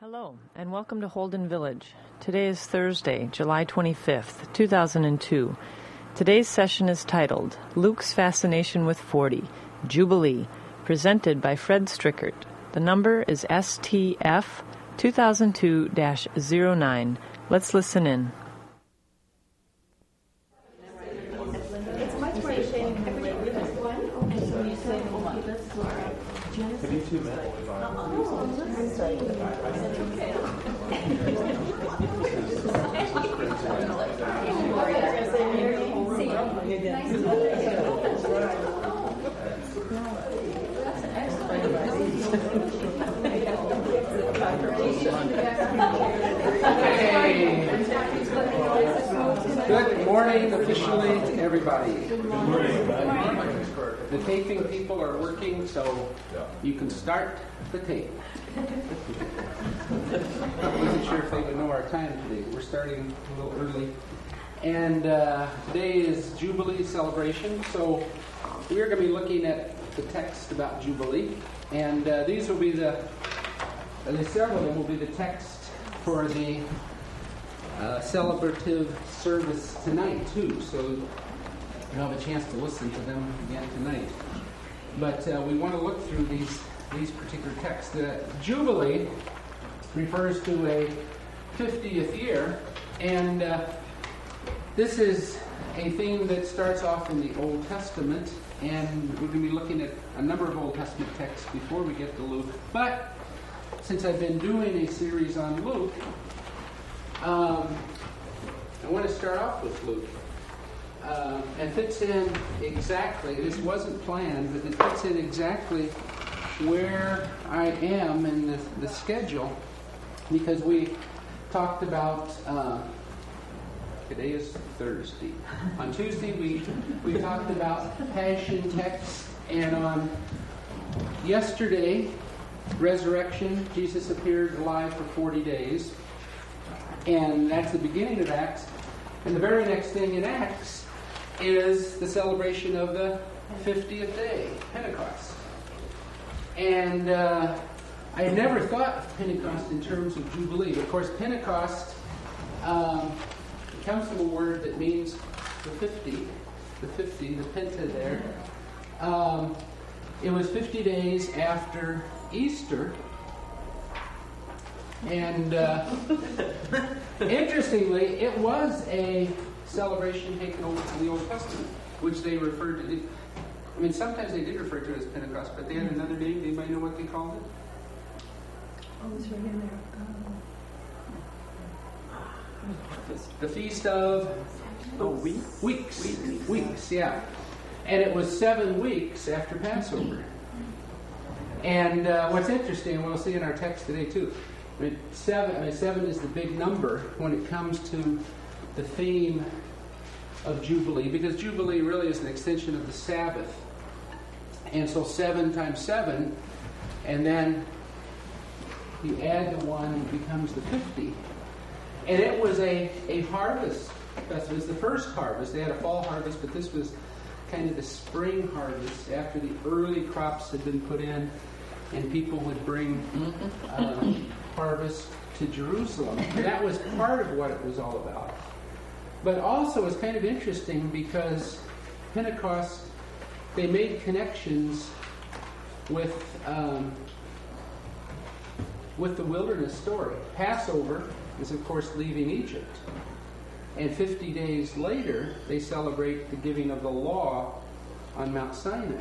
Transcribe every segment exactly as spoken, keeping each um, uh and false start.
Hello, and welcome to Holden Village. Today is Thursday, July twenty-fifth, two thousand two. Today's session is titled, Luke's Fascination with forty, Jubilee, presented by Fred Strickert. The number is S T F two thousand two dash zero nine. Let's listen in. Have you two met? Good morning officially to everybody. Good morning. The taping people are working, so you can start the tape. I wasn't sure if they would know our time today. We're starting a little early. And uh, today is Jubilee celebration, so we're going to be looking at the text about Jubilee. And uh, these will be the, uh, several of them will be the text for the uh, celebrative service tonight, too. So you'll have a chance to listen to them again tonight. But uh, we want to look through these these particular texts. The Jubilee refers to a fiftieth year, and uh, this is a theme that starts off in the Old Testament, and we're going to be looking at a number of Old Testament texts before we get to Luke. But since I've been doing a series on Luke, um, I want to start off with Luke. Uh, and fits in exactly, this wasn't planned, but it fits in exactly where I am in the, the schedule, because we talked about, uh, today is Thursday. On Tuesday we, we talked about Passion text, and on yesterday, resurrection, Jesus appeared alive for forty days, and that's the beginning of Acts. And the very next thing in Acts is the celebration of the fiftieth day, Pentecost. And uh, I never thought of Pentecost in terms of Jubilee. Of course, Pentecost um, comes from a word that means the fifty, the fifty, the penta there. Um, it was fifty days after Easter. And uh, interestingly, it was a celebration taken over from the Old Testament, which they referred to. I mean, sometimes they did refer to it as Pentecost, but they had another name. Anybody know what they called it? Oh, it's right in there. Um, the Feast of Oh, weeks? Weeks. Weeks. Weeks, yeah. And it was seven weeks after Passover. And uh, what's interesting, and we'll see in our text today too, I mean, seven, I mean, seven is the big number when it comes to the theme of Jubilee, because Jubilee really is an extension of the Sabbath. And so seven times seven, and then you add the one, it becomes the fifty. And it was a, a harvest festival. It was the first harvest. They had a fall harvest, but this was kind of the spring harvest after the early crops had been put in, and people would bring uh, harvest to Jerusalem. And that was part of what it was all about. But also it's kind of interesting because Pentecost, they made connections with um, with the wilderness story. Passover is, of course, leaving Egypt. And fifty days later, they celebrate the giving of the law on Mount Sinai.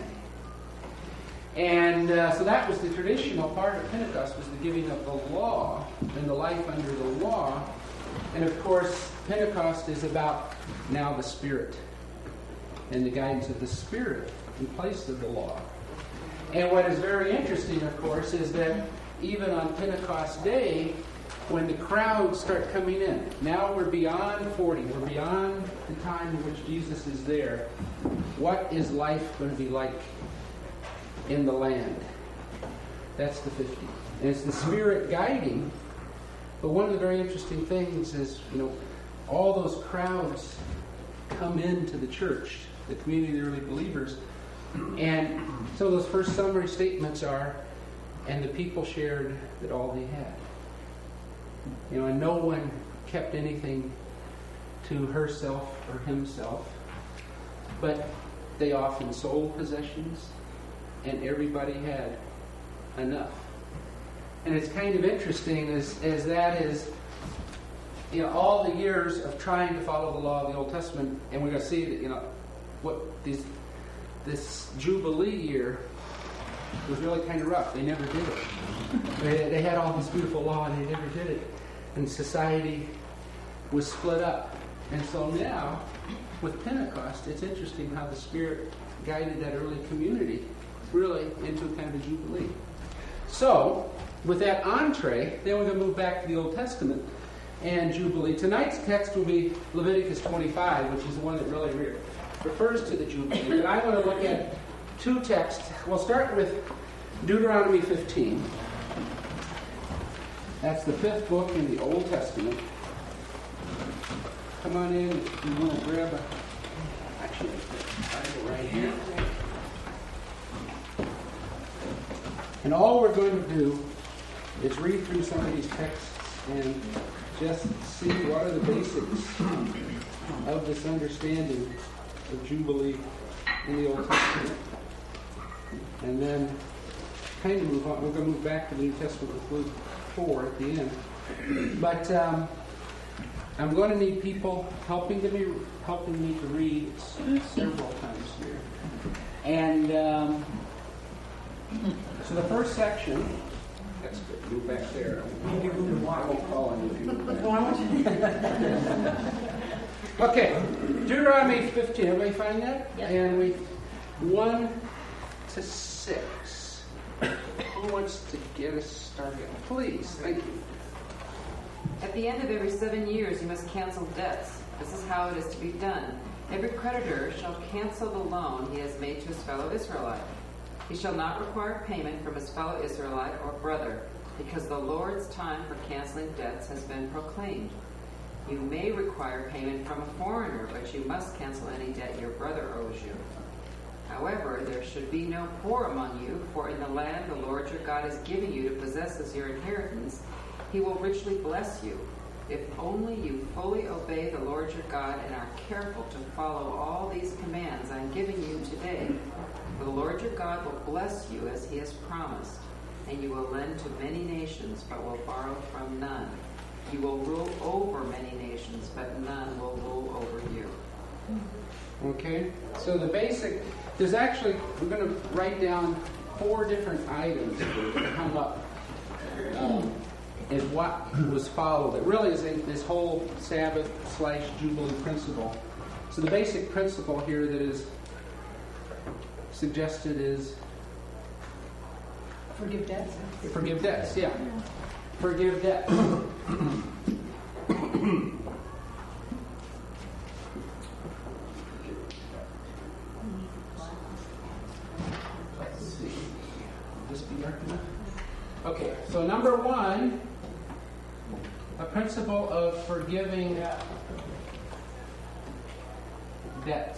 And uh, so that was the traditional part of Pentecost, was the giving of the law and the life under the law. And of course, Pentecost is about now the Spirit and the guidance of the Spirit in place of the law. And what is very interesting, of course, is that even on Pentecost Day, when the crowds start coming in, now we're beyond forty, we're beyond the time in which Jesus is there. What is life going to be like in the land? That's the fifty. And it's the Spirit guiding. But one of the very interesting things is, you know, all those crowds come into the church, the community of the early believers, and so those first summary statements are, and the people shared that all they had. You know, and no one kept anything to herself or himself, but they often sold possessions, and everybody had enough. And it's kind of interesting as, as that is, you know, all the years of trying to follow the law of the Old Testament, and we're going to see that, you know, what these, this Jubilee year was really kind of rough. They never did it. They, they had all this beautiful law, and they never did it. And society was split up. And so now, with Pentecost, it's interesting how the Spirit guided that early community really into kind of a Jubilee. So, with that entree, then we're going to move back to the Old Testament and Jubilee. Tonight's text will be Leviticus twenty-five, which is the one that really re- refers to the Jubilee. But I want to look at two texts. We'll start with Deuteronomy fifteen. That's the fifth book in the Old Testament. Come on in if you want to grab a... Actually, Bible right here. And all we're going to do is read through some of these texts and just see what are the basics of this understanding of Jubilee in the Old Testament. And then kind of move on. We're going to move back to the New Testament with Luke four at the end. But um, I'm going to need people helping to me, helping me to read several times here. And um, so the first section, that's good, move back there. I won't call on you if you move back. Okay, Deuteronomy fifteen, everybody find that? Yep. And we, one to six. Who wants to get us started? Please, thank you. At the end of every seven years, you must cancel debts. This is how it is to be done. Every creditor shall cancel the loan he has made to his fellow Israelite. He shall not require payment from his fellow Israelite or brother, because the Lord's time for canceling debts has been proclaimed. You may require payment from a foreigner, but you must cancel any debt your brother owes you. However, there should be no poor among you, for in the land the Lord your God is giving you to possess as your inheritance, he will richly bless you, if only you fully obey the Lord your God and are careful to follow all these commands I'm giving you today. For the Lord your God will bless you as he has promised, and you will lend to many nations, but will borrow from none. You will rule over many nations, but none will rule over you. Okay, so the basic, there's actually, we're going to write down four different items that come up um, and what was followed. It really is a, this whole Sabbath slash Jubilee principle. So the basic principle here that is suggested is Forgive debts. forgive debts, yeah. Forgive debts. Let's see. Will this be dark enough? Okay, so number one, a principle of forgiving debts.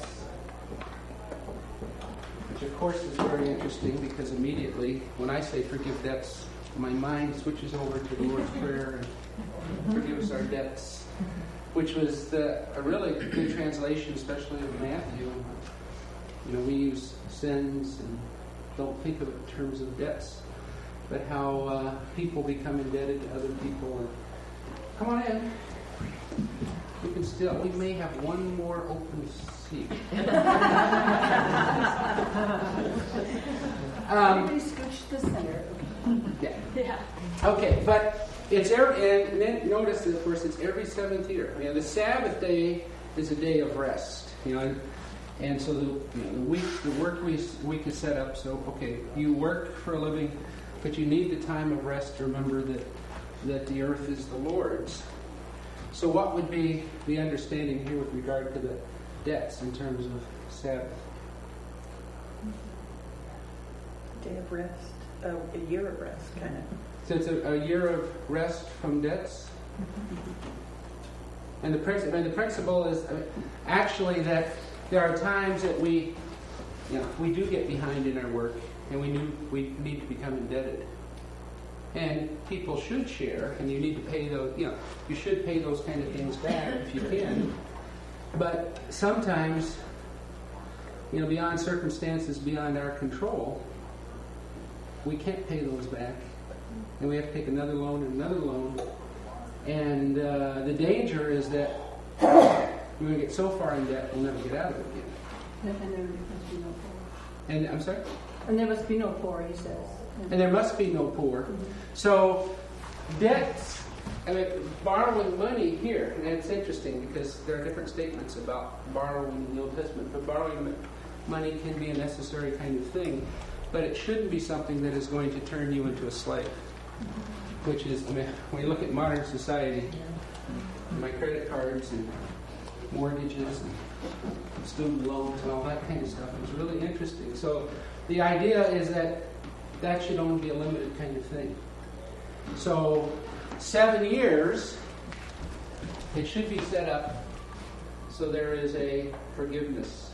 Which of course is very interesting because immediately when I say forgive debts, my mind switches over to the Lord's Prayer and forgive us our debts, which was the, a really good translation, especially of Matthew. You know, we use sins and don't think of it in terms of debts, but how uh, people become indebted to other people. And come on in. We can still, we may have one more open seat. um, Everybody scooch to the center. yeah. Yeah. Okay, but it's every, and then notice that, of course, it's every seventh year. You know, the Sabbath day is a day of rest. You know, and, and so the, you know, the week, the work week, week is set up. So, okay, you work for a living, but you need the time of rest to remember that that the earth is the Lord's. So, what would be the understanding here with regard to the debts in terms of Sabbath? Day of rest, uh, a year of rest, kind of. So it's a, a year of rest from debts. And the principle, and the principle is uh, actually that there are times that we, you know, we do get behind in our work, and we knew we need to become indebted. And people should share, and you need to pay those, you know, you should pay those kind of things back if you can. But sometimes, you know, beyond circumstances beyond our control, we can't pay those back. And we have to take another loan and another loan. And uh, the danger is that we're going to get so far in debt, we'll never get out of it again. And there must be no poor. And I'm sorry? And there must be no poor, he says. And there must be no poor. Mm-hmm. So, debts, I mean, borrowing money here, and it's interesting because there are different statements about borrowing in the Old Testament, but borrowing money can be a necessary kind of thing, but it shouldn't be something that is going to turn you into a slave, mm-hmm. which is, I mean, when you look at modern society, my credit cards and mortgages and student loans and all that kind of stuff, it was really interesting. So, the idea is that that should only be a limited kind of thing. So, seven years, it should be set up so there is a forgiveness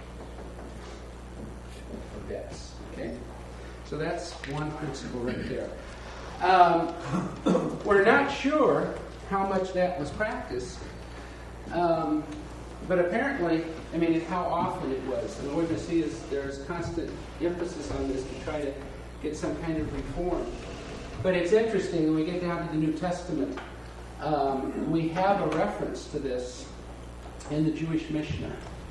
of debts. Okay? So that's one principle right there. Um, we're not sure how much that was practiced, um, but apparently, I mean, how often it was. And what we're going to see is there's constant emphasis on this to try to get some kind of reform. But it's interesting, when we get down to the New Testament, um, we have a reference to this in the Jewish Mishnah,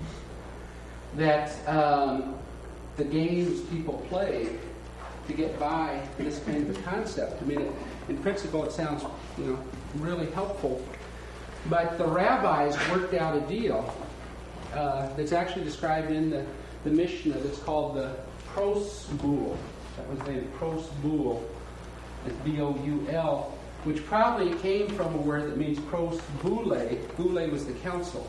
that um, the games people play to get by this kind of a concept. I mean, it, in principle, it sounds, you know, really helpful. But the rabbis worked out a deal uh, that's actually described in the, the Mishnah that's called the Pros Boul. That was named Pros Boul. It's B O U L, which probably came from a word that means pros boule. Boule was the council.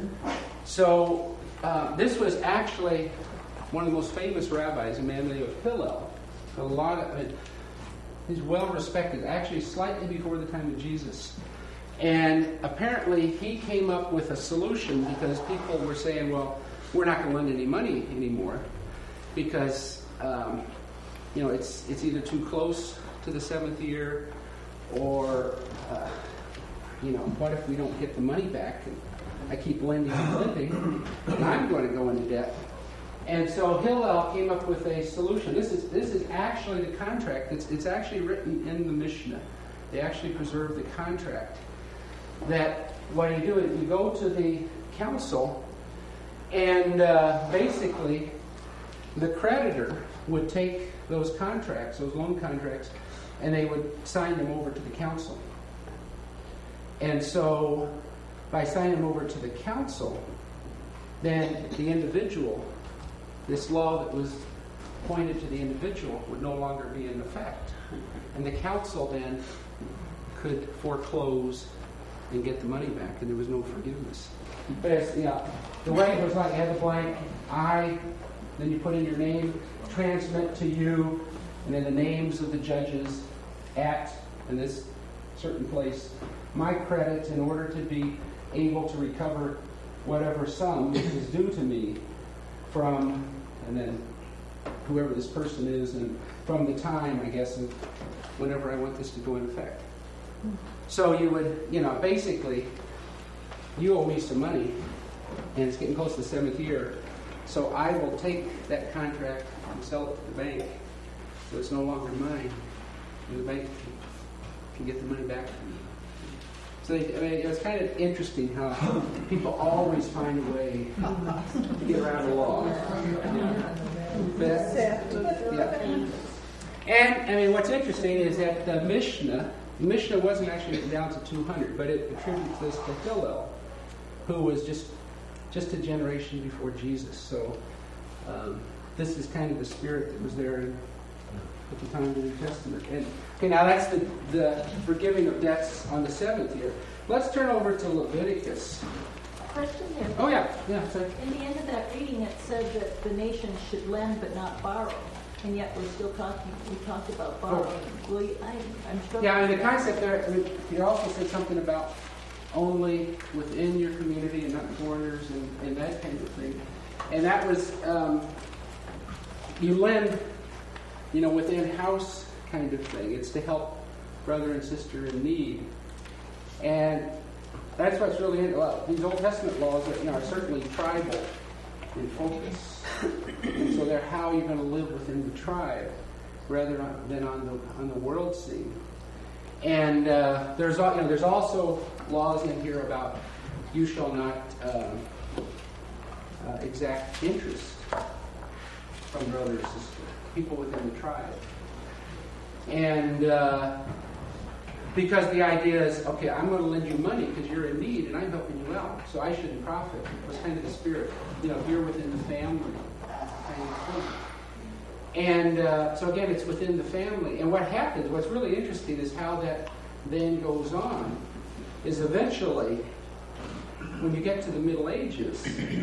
So uh, this was actually one of the most famous rabbis, a man named Hillel. A lot of it, he's well respected, actually slightly before the time of Jesus. And apparently he came up with a solution because people were saying, well, we're not going to lend any money anymore because um, you know it's it's either too close to the seventh year, or uh, you know, what if we don't get the money back? And I keep lending and lending, and I'm going to go into debt. And so Hillel came up with a solution. This is this is actually the contract. It's it's actually written in the Mishnah. They actually preserve the contract. That what you do is you go to the council, and uh, basically the creditor would take those contracts, those loan contracts, and they would sign them over to the council. And so by signing them over to the council, then the individual, this law that was pointed to the individual would no longer be in effect. And the council then could foreclose and get the money back, and there was no forgiveness. But it's, you know, the way it was like, you had the blank I, then you put in your name, transmit to you, and then the names of the judges at, in this certain place, my credit in order to be able to recover whatever sum is due to me from, and then whoever this person is, and from the time, I guess, of whenever I want this to go into effect. So you would, you know, basically, you owe me some money, and it's getting close to the seventh year, so I will take that contract and sell it to the bank, so it's no longer mine, and the bank can get the money back from me. So they, I mean, it was kind of interesting how people always find a way to get around the law. But, yeah. And, I mean, what's interesting is that the Mishnah, the Mishnah wasn't actually written down to two hundred, but it attributes this to Hillel, who was just just a generation before Jesus. So um, this is kind of the spirit that was there in, at the time of the New Testament. And okay, now that's the, the forgiving of debts on the seventh year. Let's turn over to Leviticus. Question here. Oh yeah, yeah. Sorry. In the end of that reading, it said that the nation should lend but not borrow, and yet we're still talking. We talked about borrowing. Oh. Will you, I, I'm struggling. Yeah, I mean the concept there. I mean, you also said something about only within your community and not foreigners and, and that kind of thing. And that was um, you lend, you know, within house kind of thing. It's to help brother and sister in need. And that's what's really, well, these Old Testament laws are, you know, are certainly tribal in focus. And so they're how you're going to live within the tribe rather than on the on the world scene. And uh, there's al- you know there's also laws in here about you shall not uh, uh, exact interest from brother or sister, people within the tribe. And uh, because the idea is, okay, I'm going to lend you money because you're in need and I'm helping you out, so I shouldn't profit. It's kind of the spirit. You know, if you're within the family, kind of thing. And uh, so again, it's within the family. And what happens, what's really interesting is how that then goes on, is eventually, when you get to the Middle Ages,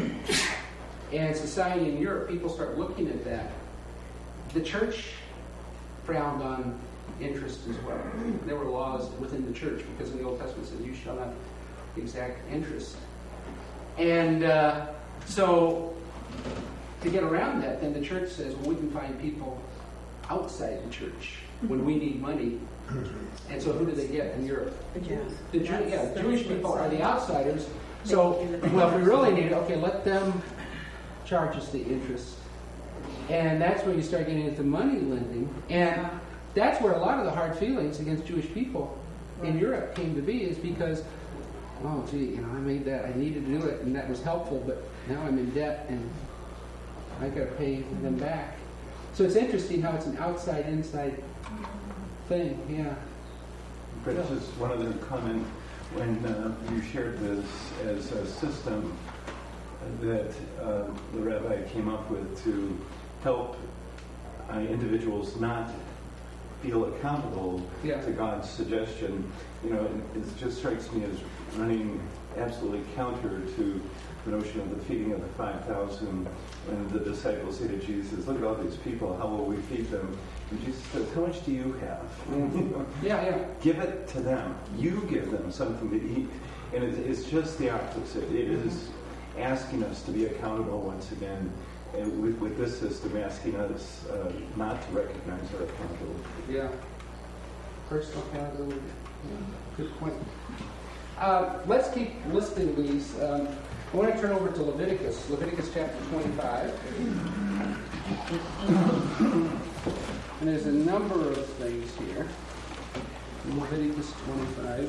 and society in Europe, people start looking at that. The church frowned on interest as well. There were laws within the church, because in the Old Testament it says, you shall not exact interest. And uh, so, to get around that, then the church says, well, we can find people outside the church when we need money. And so who do they get in Europe? The Jews. The Jew, yeah, Jewish people are the outsiders. So, well, if we really need it, okay, let them charge us the interest. And that's where you start getting into money lending. And that's where a lot of the hard feelings against Jewish people in Europe came to be, is because, oh, gee, you know, I made that, I needed to do it, and that was helpful, but now I'm in debt, and I got to pay them back. So it's interesting how it's an outside-inside thing, yeah. But just one other comment. When uh, you shared this as a system that uh, the rabbi came up with to help uh, individuals not feel accountable Yeah. to God's suggestion, you know, it, it just strikes me as running absolutely counter to the notion of the feeding of the five thousand, when the disciples say to Jesus, look at all these people, how will we feed them? And Jesus says, how much do you have? Mm-hmm. Yeah, yeah. Give it to them. You give them something to eat. And it, it's just the opposite. It mm-hmm. is asking us to be accountable once again, and with, with this system asking us uh, not to recognize our accountability. Yeah. Personal accountability. Yeah. Good point. Uh, let's keep listing these. Um, I want to turn over to Leviticus, Leviticus chapter twenty-five. And there's a number of things here in Leviticus twenty-five.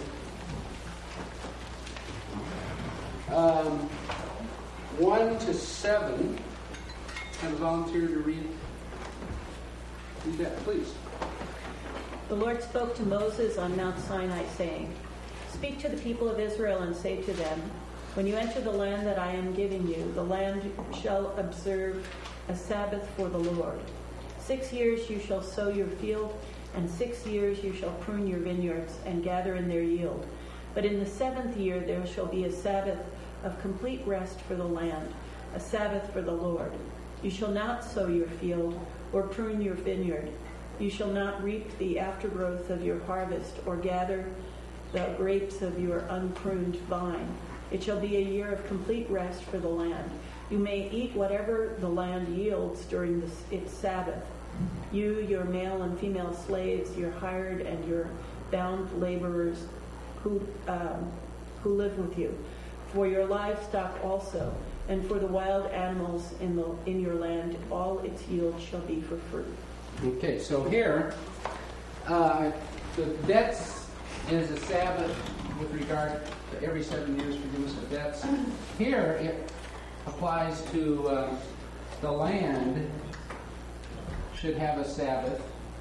Um, one to seven. Have a volunteer to read. Read that, please. The Lord spoke to Moses on Mount Sinai, saying, "Speak to the people of Israel and say to them, when you enter the land that I am giving you, the land shall observe a Sabbath for the Lord. Six years you shall sow your field, and six years you shall prune your vineyards and gather in their yield. But in the seventh year there shall be a Sabbath of complete rest for the land, a Sabbath for the Lord. You shall not sow your field or prune your vineyard. You shall not reap the aftergrowth of your harvest or gather the grapes of your unpruned vine. It shall be a year of complete rest for the land. You may eat whatever the land yields during this, its Sabbath. You, your male and female slaves, your hired and your bound laborers who um, who live with you, for your livestock also, and for the wild animals in the in your land, all its yield shall be for fruit." Okay, so here, uh, the debts is a Sabbath with regard to every seven years forgiveness of debts. Here it applies to uh, the land should have a Sabbath.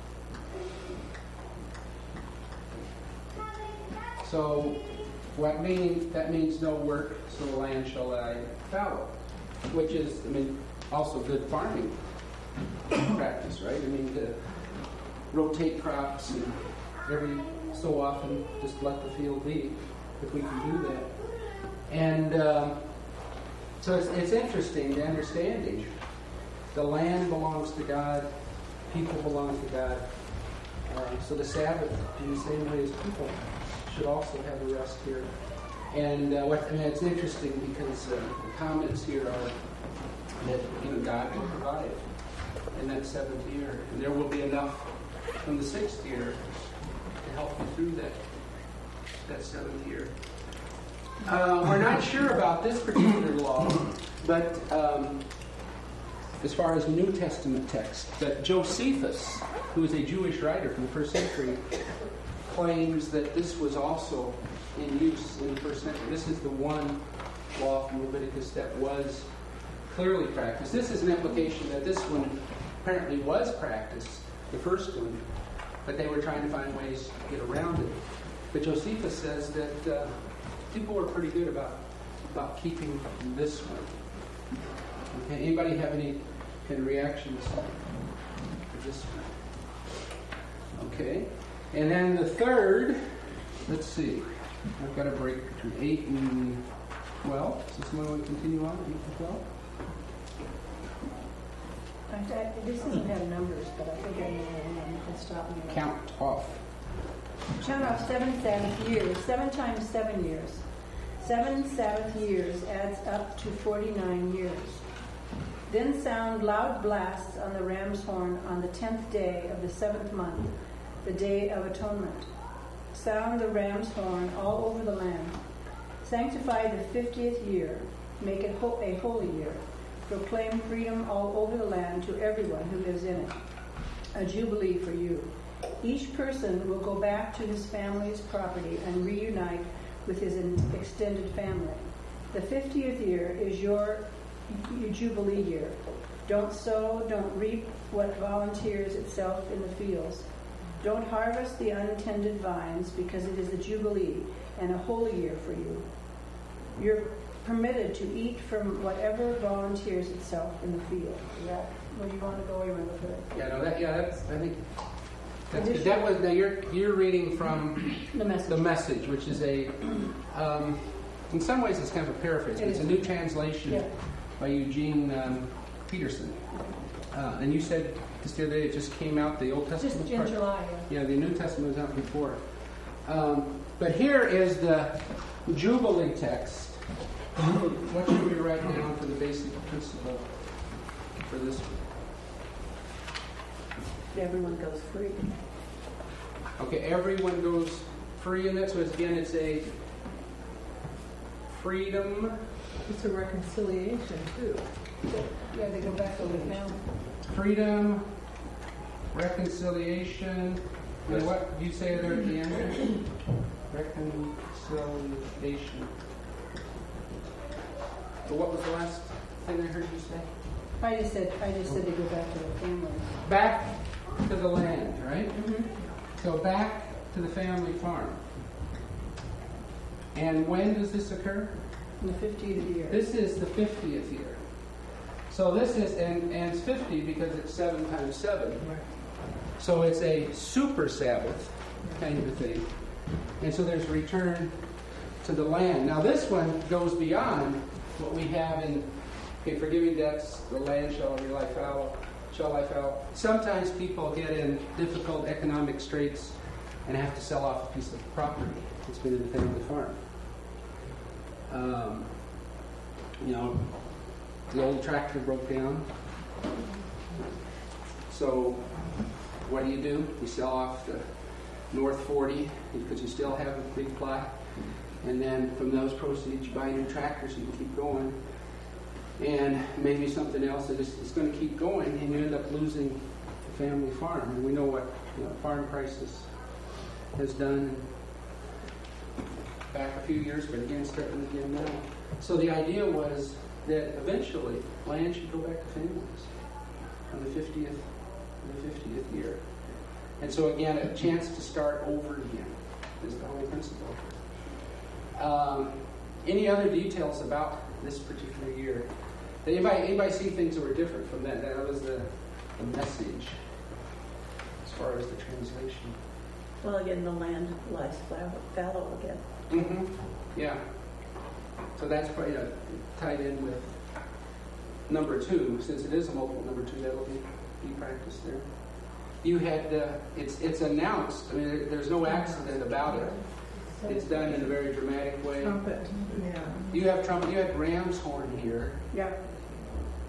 So what means that means no work, so the land shall lie fallow, which is, I mean, also good farming practice, right? I mean, to rotate crops and every so often just let the field be, if we can do that. And um, so it's, it's interesting, the understanding. The land belongs to God, people belong to God. Uh, so the Sabbath, in the same way as people, should also have a rest here. And uh, what, I mean, it's interesting because uh, the comments here are that, you know, God will provide in that seventh year, and there will be enough from the sixth year to help you through that, that seventh year. Uh, we're not sure about this particular law, but um, as far as New Testament text, but Josephus, who is a Jewish writer from the first century, claims that this was also in use in the first century. This is the one law from Leviticus that was clearly practiced. This is an implication that this one apparently was practiced, the first one, but they were trying to find ways to get around it. But Josephus says that uh, people were pretty good about about keeping this one. Okay, anybody have any, any reactions to this one? Okay, and then the third, let's see, I've got a break between eight and twelve. So someone want to continue on, eight and twelve? I, I, this doesn't have numbers, but I think I know one. You can stop me. Count off. Count off seven Sabbath years. Seven times seven years. Seven Sabbath years adds up to forty-nine years. Then sound loud blasts on the ram's horn on the tenth day of the seventh month, the day of atonement. Sound the ram's horn all over the land. Sanctify the fiftieth year. Make it ho- a holy year. Proclaim freedom all over the land to everyone who lives in it. A jubilee for you. Each person will go back to his family's property and reunite with his extended family. The fiftieth year is your, your jubilee year. Don't sow, don't reap what volunteers itself in the fields. Don't harvest the untended vines, because it is the jubilee and a holy year for you. You're permitted to eat from whatever volunteers itself in the field. Is that where you want to go? You want to put it? Yeah, no, that, yeah, that's, I think, that's good. That was, now you're, you're reading from The message. the message, which is a, um, in some ways it's kind of a paraphrase, but it's a new translation Yeah. by Eugene um, Peterson. Uh, and you said just the other day it just came out, the Old Testament Just in part. July. Yeah, the New Testament was out before. Um, but here is the Jubilee text. What should we write down for the basic principle for this one? Everyone goes free. Okay, everyone goes free in that. So it's, again, it's a freedom. It's a reconciliation, too. Yeah, they go back to the family. Freedom, reconciliation, and what do you say there at the end? Reconciliation. So what was the last thing I heard you say? I just said, I just said they go back to the family. Back to the land, right? Mm-hmm. So back to the family farm. And when does this occur? In the fiftieth year. This is the fiftieth year. So this is, and, and it's fifty because it's seven times seven. So it's a super Sabbath kind of a thing. And so there's a return to the land. Now this one goes beyond what we have in, okay, forgiving debts, the land shall lie fallow, shall lie fallow. Sometimes people get in difficult economic straits and have to sell off a piece of property that's been in the family farm. Um, you know, the old tractor broke down. So what do you do? You sell off the North forty because you still have a big plot. And then from those proceeds, you buy a new tractor so you can keep going. And maybe something else that is it's going to keep going, and you end up losing the family farm. And we know what you know, farm crisis has done back a few years, but again, starting again now. So the idea was that eventually land should go back to families on the fiftieth, the fiftieth year. And so again, a chance to start over again is the whole principle. Um, any other details about this particular year? Did anybody, anybody see things that were different from that? That was the, the message as far as the translation. Well, again, the land lies fallow, fallow again. Mm-hmm. Yeah. So that's probably uh, tied in with number two, since it is a multiple number two. That'll be, be practiced there. You had uh, it's it's announced. I mean, there, there's no accident about it. It's done in a very dramatic way. Trumpet. Yeah. You have trumpet. You had ram's horn here. Yeah.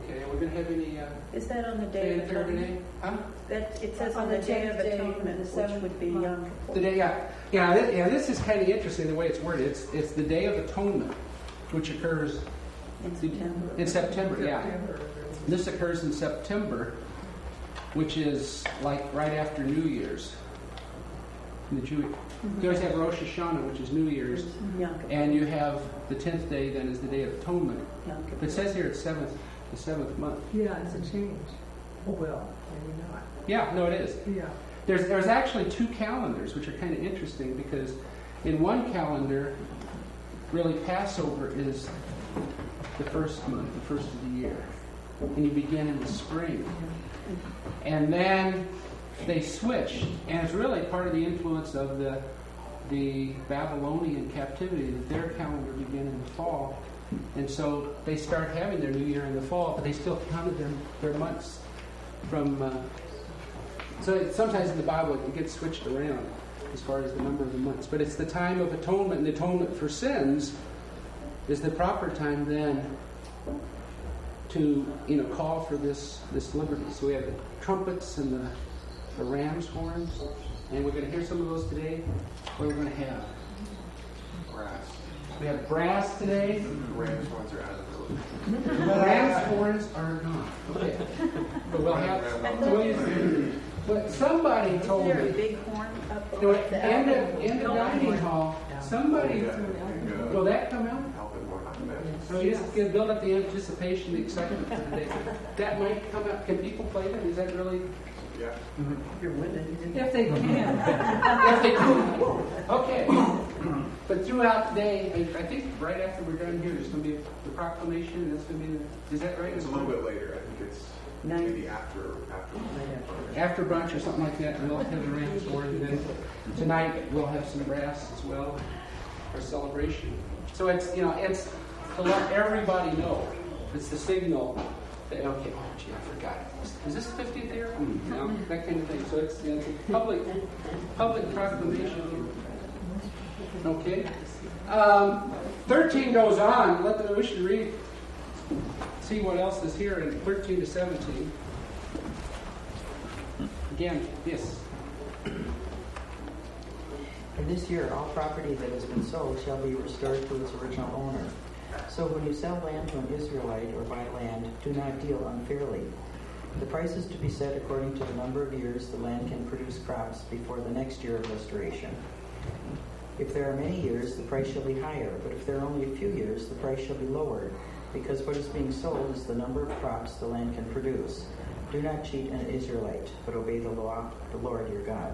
Okay, we're going to have any uh, Is that on the Day of fanfare today? Atonement? Huh? That, it says On on the the Day of tenth day, Atonement, the which seventh would be month. Yom The Kippur. day, yeah, yeah, this, yeah. This is kind of interesting the way it's worded. It's it's the Day of Atonement, which occurs In September. in September. Yeah, this occurs in September, which is like right after New Year's. In the Jewish, you always have Rosh Hashanah, which is New Year's, Yom Kippur. and you have the tenth day. Then is the Day of Atonement. Yom But Kippur. it says here it's seventh, the seventh month. Yeah, it's a change. Oh, well, maybe not. Yeah, no, it is. Yeah. There's there's actually two calendars, which are kind of interesting because in one calendar, really Passover is the first month, the first of the year, and you begin in the spring, and then they switch, and it's really part of the influence of the the Babylonian captivity that their calendar began in the fall, and so they start having their new year in the fall, but they still counted their their months from. Uh, So it, sometimes in the Bible it gets switched around as far as the number of the months. But it's the time of atonement, and the atonement for sins is the proper time then to you know call for this this liberty. So we have the trumpets and the, the ram's horns, and we're going to hear some of those today. What are we going to have? Brass. We have brass today. The ram's horns are out of the village. The ram's horns are gone. Okay. But we'll have. We'll, but somebody Is told there a me. big horn up You know, at the in the, elbow? in the dining hall, somebody, Yeah, and, uh, will that come out? help it more not bad. So you just gonna build up the anticipation, the excitement for the day. That might come out. Can people play that? Is that really? Yeah. You're winning. If they can. If they do. Okay. But throughout the day, I, I think right after we're done here, there's gonna be the proclamation, and that's gonna be the, is that right? It's a little bit later. I think it's Nine. maybe after after. After brunch or something like that, we'll have the ram's horn, and then tonight we'll have some brass as well for celebration. So it's, you know, it's to let everybody know. It's the signal that, okay, oh gee, I forgot. Is this the fiftieth year? Mm, no, that kind of thing. So it's, you know, it's a public, public proclamation. Okay. Um, thirteen goes on. Let the, we should read, see what else is here in thirteen to seventeen. Again, yes. For this year, all property that has been sold shall be restored to its original owner. So when you sell land to an Israelite or buy land, do not deal unfairly. The price is to be set according to the number of years the land can produce crops before the next year of restoration. If there are many years, the price shall be higher, but if there are only a few years, the price shall be lowered, because what is being sold is the number of crops the land can produce. Do not cheat an Israelite, but obey the law, the Lord your God.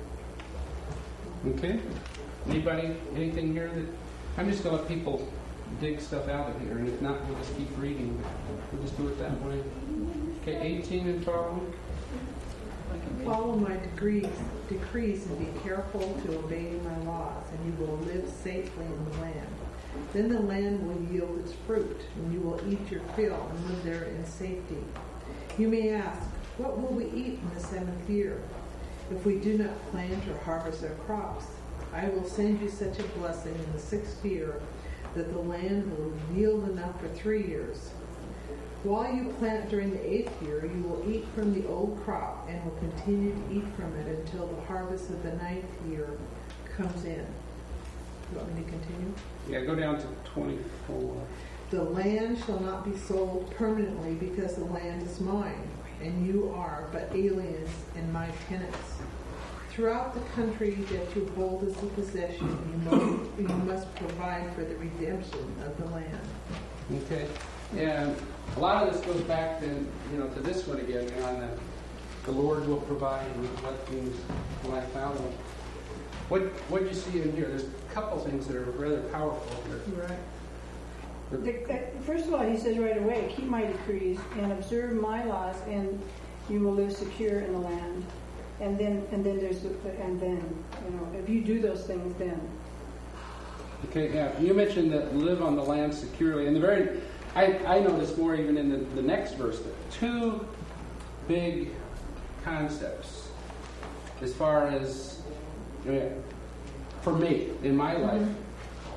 Okay. Anybody, anything here that, I'm just going to let people dig stuff out of here, and if not, we'll just keep reading. We'll just do it that way. Okay, eighteen and following. Follow my decrees, decrees and be careful to obey my laws, and you will live safely in the land. Then the land will yield its fruit, and you will eat your fill and live there in safety. You may ask, what will we eat in the seventh year? If we do not plant or harvest our crops, I will send you such a blessing in the sixth year that the land will yield enough for three years. While you plant during the eighth year, you will eat from the old crop and will continue to eat from it until the harvest of the ninth year comes in. You want me to continue? Yeah, go down to twenty-four. The land shall not be sold permanently because the land is mine, and you are but aliens and my tenants. Throughout the country that you hold as a possession, you must, you must provide for the redemption of the land. Okay. And a lot of this goes back then, you know, to this one again, on the, the Lord will provide and what things will I follow. What what do you see in here? There's a couple things that are rather powerful here. Right. The- uh, First of all, he says right away, keep my decrees and observe my laws, and you will live secure in the land. And then, and then there's, the, and then, you know, if you do those things, then. Okay, yeah. You mentioned that live on the land securely. And the very, I, I noticed more even in the, the next verse, that two big concepts as far as, you know, for me, in my life,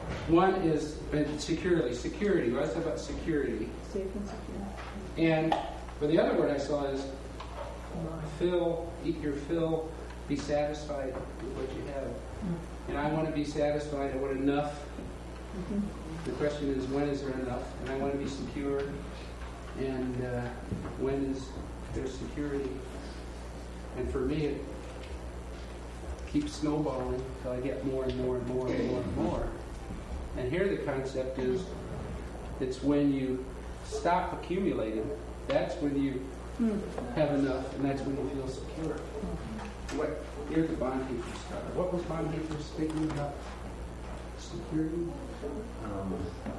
one is uh, securely, security. Let's talk about security. Safe and secure. And but the other word I saw is fill, eat your fill, be satisfied with what you have. And I want to be satisfied. I want enough. Mm-hmm. The question is, when is there enough? And I want to be secure. And uh, when is there security? And for me, it keeps snowballing until I get more and more and more and more and more. And here the concept is, it's when you stop accumulating, that's when you have enough, and that's when you feel secure. What? Here's the Bonhoeffer scholar. What was Bonhoeffer speaking about? Security? Um,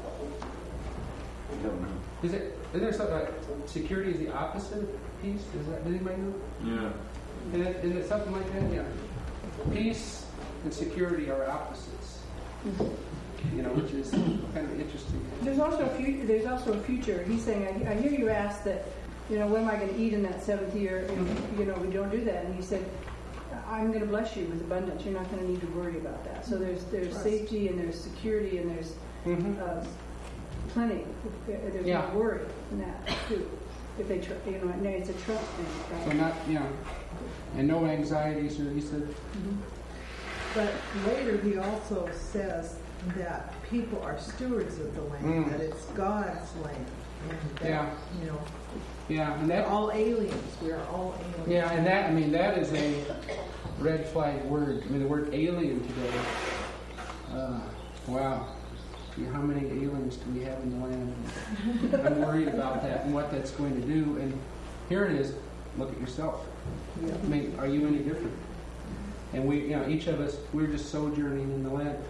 I don't know. Is it? Is there something like security is the opposite of peace? Is that? Does anybody know? Yeah. Is it, is it something like that? Yeah. Peace and security are opposites. You know, which is kind of interesting. There's also a future. There's also a future. He's saying, I, I hear you asked that, you know, when am I going to eat in that seventh year? And, you know, we don't do that. And he said, I'm going to bless you with abundance. You're not going to need to worry about that. So there's there's Trust. safety and there's security and there's Mm-hmm. uh, plenty. There's Yeah. no worry in that too. If they, tr- you know, no, it's a trust thing. Right? So not, you know, and no anxieties, or he said. But later he also says that people are stewards of the land, Mm. that it's God's land. And that, Yeah. you know, Yeah, and they're that. all aliens. We are all aliens. Yeah, and that. I mean, that is a red flag word. I mean, the word alien today. Uh, wow. Gee, how many aliens do we have in the land? I'm worried about that and what that's going to do. And here it is. Look at yourself. Yeah. I mean, are you any different? And we, you know, each of us, we're just sojourning in the land.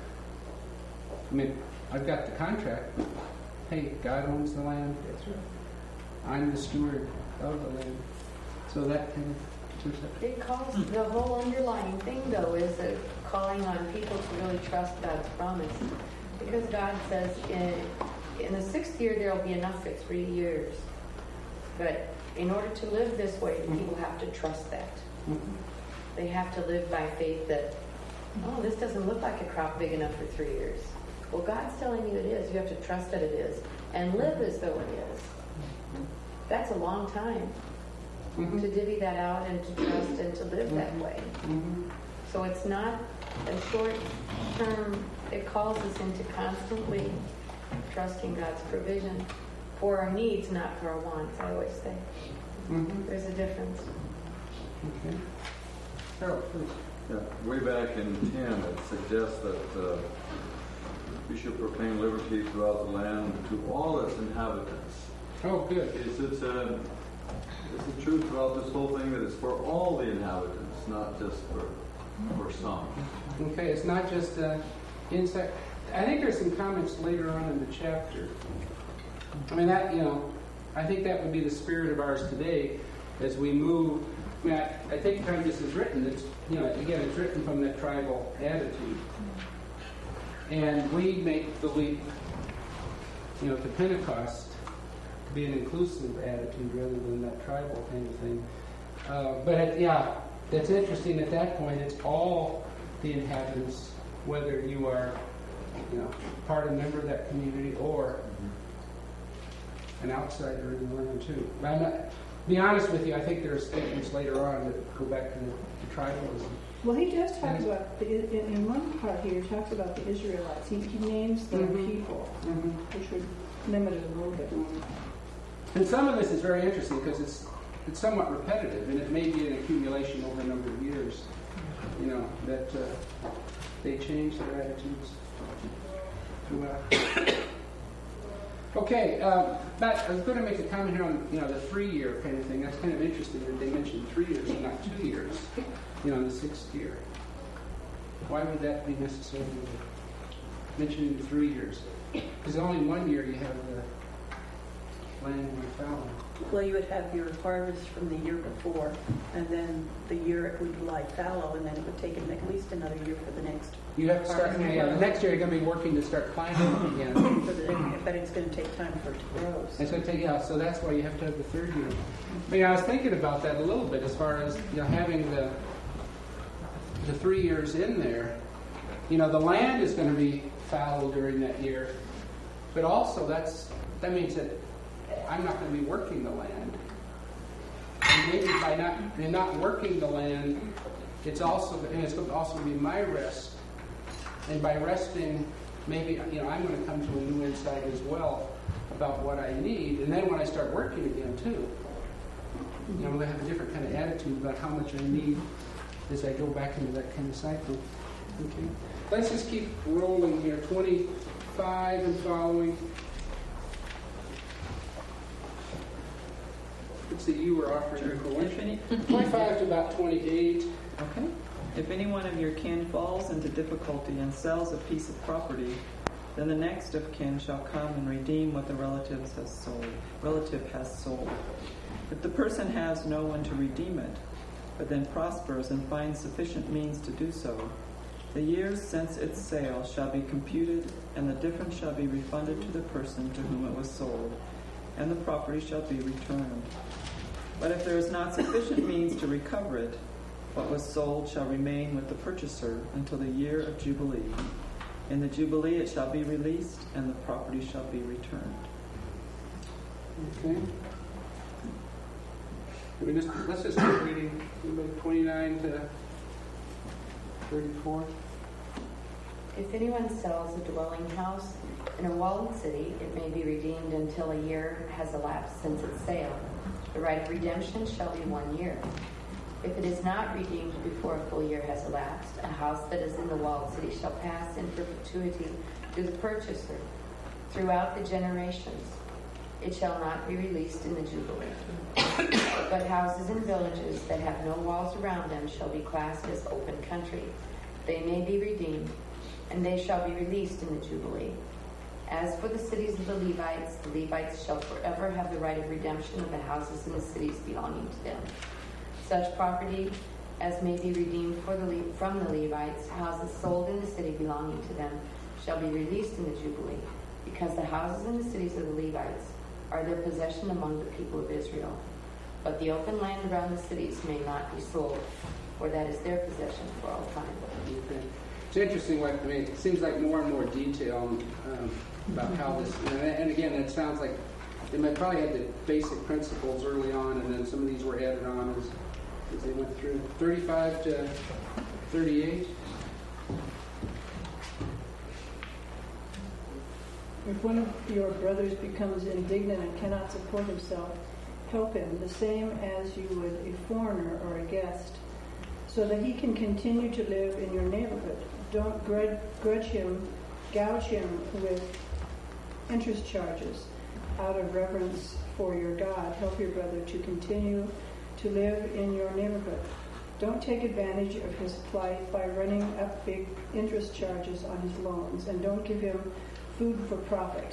I mean, I've got the contract. Hey, God owns the land. That's right. I'm the steward of the land. So that kind of. It calls, the whole underlying thing, though, is a calling on people to really trust God's promise. Because God says in, in the sixth year there will be enough for three years. But in order to live this way, people have to trust that. Mm-hmm. They have to live by faith that, oh, this doesn't look like a crop big enough for three years. Well, God's telling you it is. You have to trust that it is. And live as though it is. That's a long time. Mm-hmm. To divvy that out and to trust and to live that way. Mm-hmm. So it's not a short term, it calls us into constantly trusting God's provision for our needs, not for our wants, I always say. Mm-hmm. There's a difference. Okay. Harold, please. Yeah, way back in ten, it suggests that uh, we should proclaim liberty throughout the land to all its inhabitants. Oh, good. Is it, uh, is it true throughout this whole thing that it's for all the inhabitants, not just for for some? Okay, it's not just uh, insect. I think there's some comments later on in the chapter. I mean, that, you know, I think that would be the spirit of ours today as we move. I mean, I, I think how this is written, it's, you know, again, it's written from that tribal attitude. And we make the leap, you know, to Pentecost to be an inclusive attitude rather than that tribal kind of thing. Uh, but, it, yeah, that's interesting. At that point, it's all the inhabitants, whether you are, you know, part of a member of that community or an outsider in the land too. But I'm not, be honest with you, I think there are statements later on that go back to the, the tribalism. Well, he does talk about, the, in, in one part here, he talks about the Israelites. He, he names the Mhm. people, Mm-hmm. which would limit it a little bit. And some of this is very interesting because it's it's somewhat repetitive, and it may be an accumulation over a number of years. You know that uh, they change their attitudes throughout. Okay, uh, Matt, I was going to make a comment here on you know the three-year kind of thing. That's kind of interesting that they mentioned three years and not two years. You know, in the sixth year. Why would that be necessary? Mentioning the three years, because only one year you have the land and fallow. Well, you would have your harvest from the year before, and then the year it would lie fallow, and then it would take it at least another year for the next. You have to start. Yeah, the next year you're going to be working to start planting again. For the, but it's going to take time for it to grow. So. It's going to take, yeah, so that's why you have to have the third year. But yeah, I was thinking about that a little bit as far as you know having the the three years in there. You know, the land is going to be fallow during that year, but also that's that means that I'm not going to be working the land. And maybe by not by not working the land, it's also and it's also going to be my rest. And by resting, maybe you know I'm going to come to a new insight as well about what I need. And then when I start working again too, you know, I'm going to have a different kind of attitude about how much I need as I go back into that kind of cycle. Okay. Let's just keep rolling here. twenty-five and following. Let's see, you were offering your coalition. twenty-five to about twenty-eight. Okay. If any one of your kin falls into difficulty and sells a piece of property, then the next of kin shall come and redeem what the relatives has sold, relative has sold. If the person has no one to redeem it, but then prospers and finds sufficient means to do so, the years since its sale shall be computed, and the difference shall be refunded to the person to whom it was sold, and the property shall be returned. But if there is not sufficient means to recover it, what was sold shall remain with the purchaser until the year of Jubilee. In the Jubilee it shall be released, and the property shall be returned. Okay. We just, let's just keep reading. twenty-nine to thirty-four. If anyone sells a dwelling house in a walled city, it may be redeemed until a year has elapsed since its sale. The right of redemption shall be one year. If it is not redeemed before a full year has elapsed, a house that is in the walled city shall pass in perpetuity to the purchaser throughout the generations. It shall not be released in the Jubilee. But houses in villages that have no walls around them shall be classed as open country. They may be redeemed, and they shall be released in the Jubilee. As for the cities of the Levites, the Levites shall forever have the right of redemption of the houses in the cities belonging to them. Such property as may be redeemed for the Le- from the Levites, houses sold in the city belonging to them, shall be released in the Jubilee, because the houses in the cities of the Levites are their possession among the people of Israel. But the open land around the cities may not be sold, for that is their possession for all time. Okay. It's interesting, like, I mean, it seems like more and more detail um, about how this, and, and again, it sounds like they might probably had the basic principles early on, and then some of these were added on as, as they went through. thirty-five to thirty-eight. If one of your brothers becomes indignant and cannot support himself, help him, the same as you would a foreigner or a guest, so that he can continue to live in your neighborhood. Don't grudge, grudge him, gouge him with interest charges. Out of reverence for your God, help your brother to continue to live in your neighborhood. Don't take advantage of his plight by running up big interest charges on his loans, and don't give him food for profit.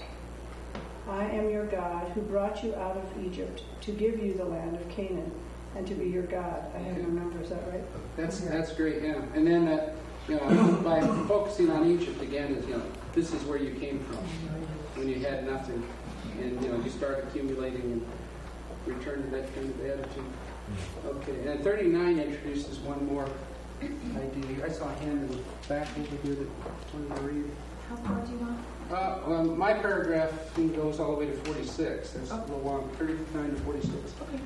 I am your God who brought you out of Egypt to give you the land of Canaan and to be your God. I have no number, is that right? That's that's great, yeah. And then that, you know, by focusing on Egypt again, is, you know, this is where you came from when you had nothing, and you know you start accumulating and return to that kind of attitude. Okay, and thirty-nine introduces one more idea. I saw a hand in the back over here that wanted to read. How far do you want? Uh, well, my paragraph goes all the way to forty-six. That's Oh. a little long, thirty-nine to forty-six. Okay.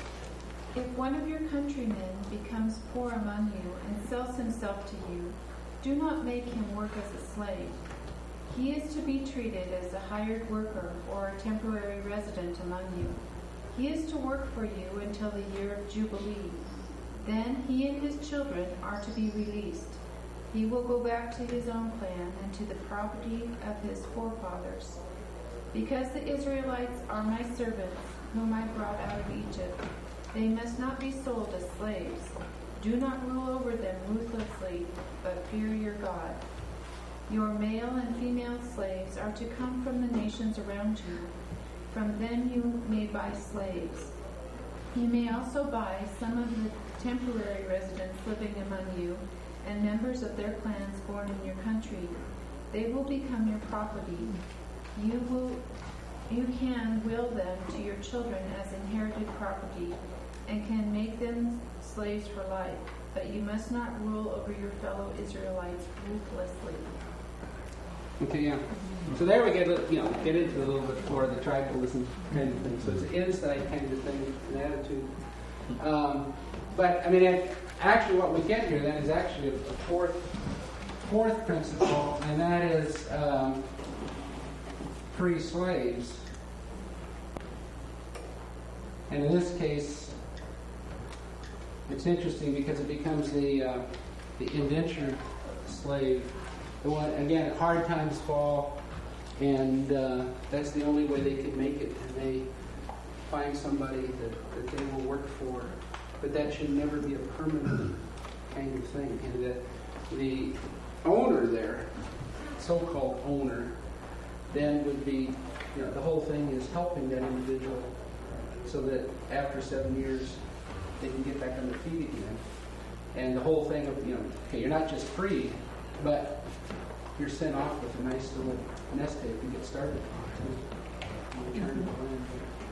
If one of your countrymen becomes poor among you and sells himself to you, do not make him work as a slave. He is to be treated as a hired worker or a temporary resident among you. He is to work for you until the year of Jubilee. Then he and his children are to be released. He will go back to his own clan and to the property of his forefathers. Because the Israelites are my servants, whom I brought out of Egypt, they must not be sold as slaves. Do not rule over them ruthlessly, but fear your God. Your male and female slaves are to come from the nations around you. From them you may buy slaves. You may also buy some of the temporary residents living among you, and members of their clans born in your country. They will become your property. You will, you can will them to your children as inherited property, and can make them slaves for life. but you must not rule over your fellow Israelites ruthlessly. Okay, yeah. So there we get, you know, get into a little bit more of the tribalism kind of thing. So it's an insight kind of thing, an attitude. Um, but I mean, it, actually, what we get here then is actually a, a fourth, fourth principle, and that is um, free slaves. And in this case, it's interesting because it becomes the uh, the indentured slave. The one, again, hard times fall, and uh, that's the only way they can make it. And they find somebody that, that they will work for. But that should never be a permanent kind of thing. And that the owner there, so-called owner, then would be, you know, the whole thing is helping that individual so that after seven years they can get back on their feet again. And the whole thing of, you know, okay, you're not just free, but you're sent off with a nice little nest egg to get started on to return to the land.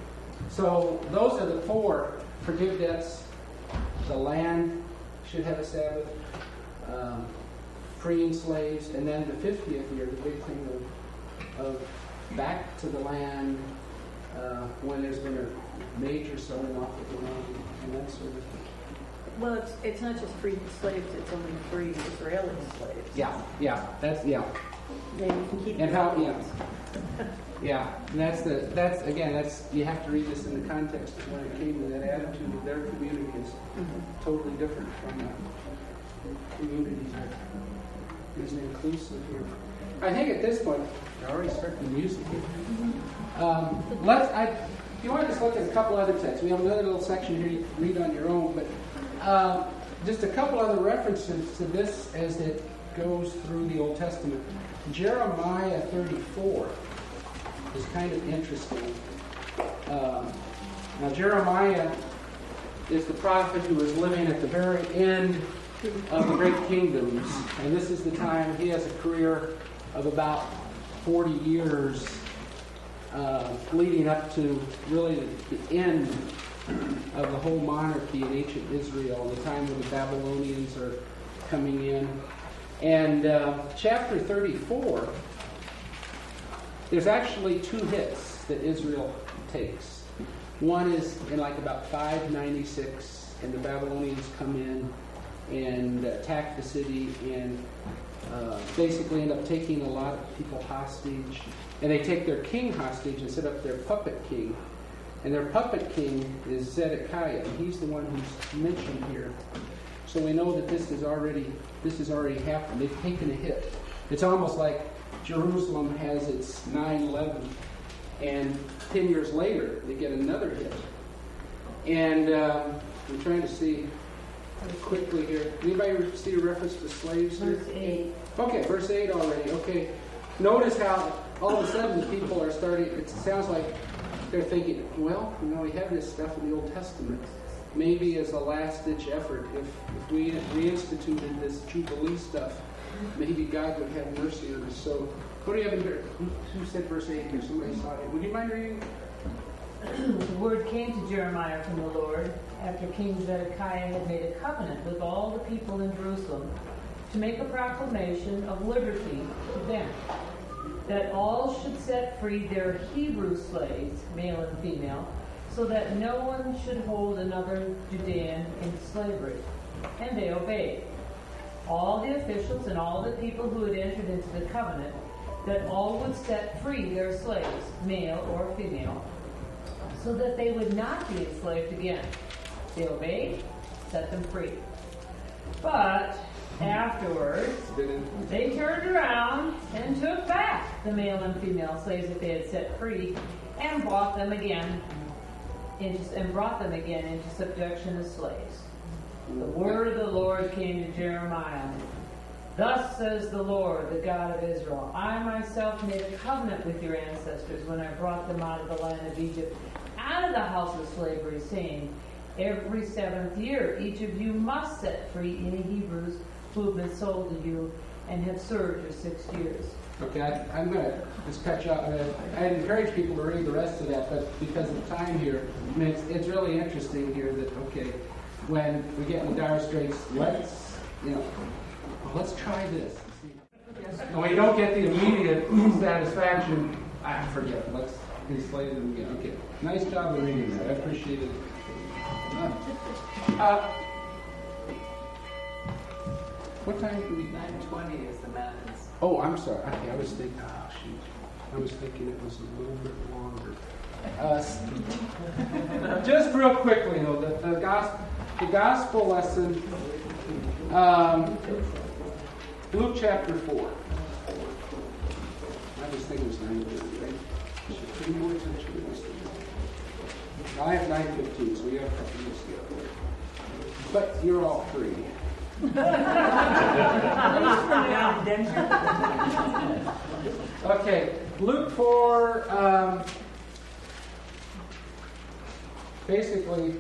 So those are the four: forgive debts, the land should have a Sabbath, um, freeing slaves, and then the fiftieth year, the big thing of, of back to the land uh, when there's been a major selling off of the land and that sort of thing. Well, it's it's not just free slaves; it's only free Israeli slaves. Yeah, yeah, that's yeah. Then you can keep. And how? Yeah, yeah. And that's the that's again that's you have to read this in the context of when it came to that attitude of their community is mm-hmm. totally different from the community that is inclusive here. I think at this point, I already started the music here. Um, let's. I. If you want to just look at a couple other texts, we have another little section here you can read on your own, but. Uh, just a couple other references to this as it goes through the Old Testament. Jeremiah thirty-four is kind of interesting. Uh, now, Jeremiah is the prophet who is living at the very end of the great kingdoms, and this is the time he has a career of about forty years uh, leading up to really the end of the whole monarchy in ancient Israel, the time when the Babylonians are coming in. And uh, chapter thirty-four, there's actually two hits that Israel takes. One is in like about five ninety-six, and the Babylonians come in and attack the city and uh, basically end up taking a lot of people hostage. And they take their king hostage and set up their puppet king. And their puppet king is Zedekiah, and he's the one who's mentioned here. So we know that this is already this has already happened. They've taken a hit. It's almost like Jerusalem has its nine eleven, and ten years later they get another hit. And um, I'm trying to see quickly here. Anybody see a reference to slaves here? Verse eight. Okay, verse eight already. Okay. Notice how all of a sudden people are starting. It sounds like they're thinking, well, you know, we have this stuff in the Old Testament. Maybe as a last-ditch effort, if, if we reinstituted this Jubilee stuff, maybe God would have mercy on us. So, what do you have in here? Who, who said verse eight here? Somebody saw it. Would you mind reading? The word came to Jeremiah from the Lord after King Zedekiah had made a covenant with all the people in Jerusalem to make a proclamation of liberty to them, that all should set free their Hebrew slaves, male and female, so that no one should hold another Judean in slavery. And they obeyed. All the officials and all the people who had entered into the covenant, that all would set free their slaves, male or female, so that they would not be enslaved again. They obeyed, set them free. But afterwards, they turned around and took back the male and female slaves that they had set free and brought them again into, and brought them again into subjection as slaves. The word of the Lord came to Jeremiah. Thus says the Lord, the God of Israel, I myself made a covenant with your ancestors when I brought them out of the land of Egypt, out of the house of slavery, saying, every seventh year each of you must set free any Hebrews who have been sold to you and have served you six years. Okay, I, I'm going to just cut you off. I encourage people to read the rest of that, but because of time here, I mean, it's, it's really interesting here that, okay, when we get in the dire straits, let's, you know, let's try this. And when you don't get the immediate satisfaction, I forget it. Let's enslave them again. Okay. Nice job of reading that. I appreciate it. Uh, what time do we? nine twenty is the madness. Oh, I'm sorry. Okay, I was thinking. Oh, shoot. I was thinking it was a little bit longer. Uh, just real quickly, though, the, the gospel, the gospel lesson. Um, Luke chapter four. I was thinking it was nine thirty, right? Should pay more attention to this thing. I have nine fifteen, so we have a couple minutes to go. But you're all free. Okay, Luke four, um, basically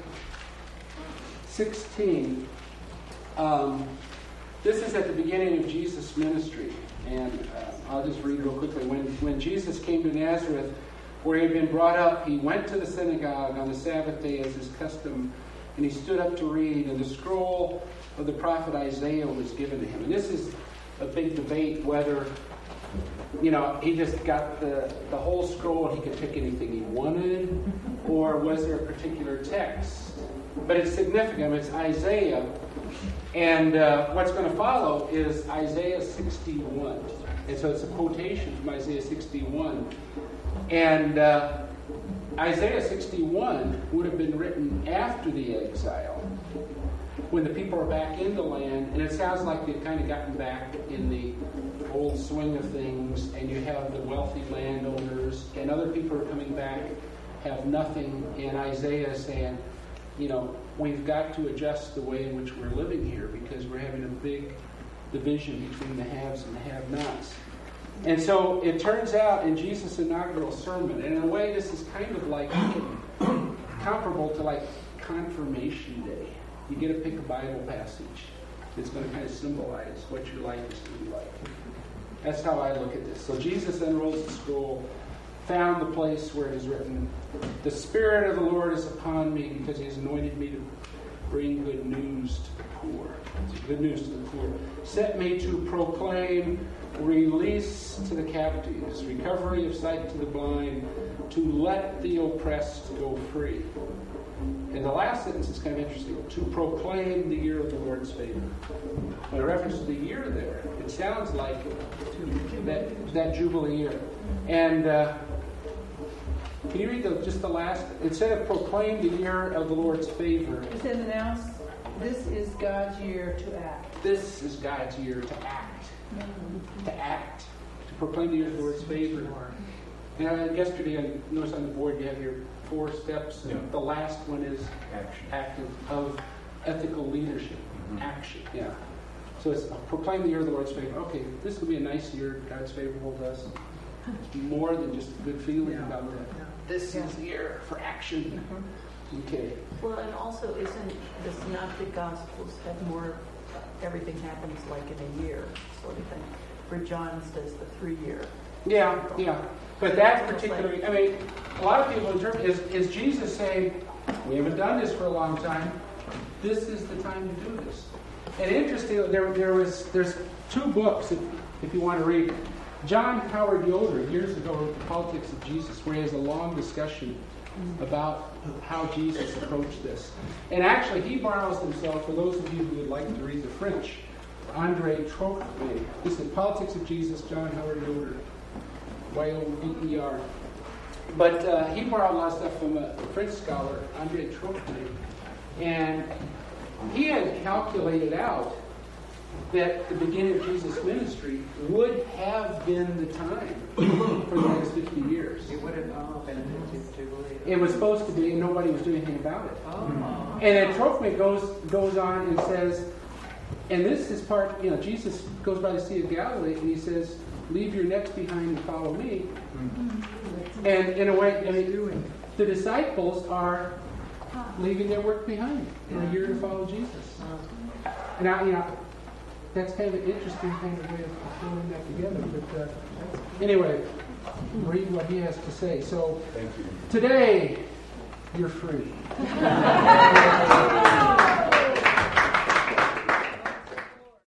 sixteen. Um, this is at the beginning of Jesus' ministry, and uh, I'll just read real quickly. When, when Jesus came to Nazareth, where he had been brought up, he went to the synagogue on the Sabbath day as his custom, and he stood up to read, and the scroll of the prophet Isaiah was given to him. And this is a big debate whether, you know, he just got the, the whole scroll and he could pick anything he wanted, or was there a particular text? But it's significant. It's Isaiah. And uh, what's going to follow is Isaiah sixty-one. And so it's a quotation from Isaiah sixty-one. And uh, Isaiah sixty-one would have been written after the exile, when the people are back in the land, and it sounds like they've kind of gotten back in the old swing of things, and you have the wealthy landowners, and other people are coming back, have nothing, and Isaiah is saying, you know, we've got to adjust the way in which we're living here, because we're having a big division between the haves and the have-nots. And so it turns out in Jesus' inaugural sermon, and in a way this is kind of like comparable to like Confirmation Day. You get to pick a Bible passage that's going to kind of symbolize what your life is going to be like. That's how I look at this. So Jesus unrolls the scroll, found the place where it is written, "The Spirit of the Lord is upon me, because he has anointed me to bring good news to the poor." Good news to the poor. "Sent me to proclaim release to the captives, recovery of sight to the blind, to let the oppressed go free." And the last sentence is kind of interesting. "To proclaim the year of the Lord's favor." By reference to the year there, it sounds like that, that Jubilee year. And uh, can you read the, just the last? Instead of proclaim the year of the Lord's favor, It says announce, this is God's year to act. This is God's year to act. Mm-hmm. To act. To proclaim the year of the Lord's favor. And uh, yesterday, I noticed on the board you have your four steps. Yeah. The last one is action. Active of ethical leadership. Mm-hmm. Action. Yeah. So it's uh, proclaim the year of the Lord's favor. Okay, this will be a nice year. God's favorable to us. It's more than just a good feeling yeah. about that. Yeah. This yeah. is the year for action. Mm-hmm. Okay. Well, and also, isn't the Synoptic Gospels have more? Everything happens like in a year, sort of thing. For John's does the three-year. Yeah, yeah. But that particular, I mean, a lot of people interpret, is, is Jesus saying, we haven't done this for a long time. This is the time to do this. And interestingly, there, there was, there's two books, if, if you want to read. John Howard Yoder, years ago, wrote The Politics of Jesus, where he has a long discussion about how Jesus approached this. And actually, he borrows himself, for those of you who would like to read the French, Andre Trocmé. This is Politics of Jesus, John Howard Yoder. Y O D E R. But uh, he borrowed a lot of stuff from a French scholar, Andre Trocmé, and he had calculated out that the beginning of Jesus' ministry would have been the time for the next fifty years. It would have all been fifty Jubilee. It was supposed to be, and nobody was doing anything about it. Oh. And then Trocmé goes goes on and says, and this is part, you know, Jesus goes by the Sea of Galilee, and he says, "Leave your nets behind and follow me." Mm-hmm. And in a way, I mean, the disciples are leaving their work behind in a year to follow Jesus. And I, you know, that's kind of an interesting kind of way of pulling that together. But uh, anyway, read what he has to say. So today, you're free.